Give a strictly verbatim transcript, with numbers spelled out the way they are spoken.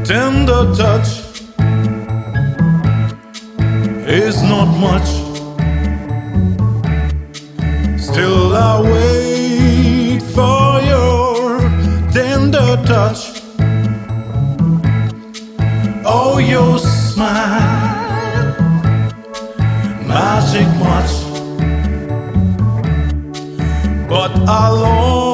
tender touch is not much. Still I wait for your tender touch. Oh, your smile, magic much. But I long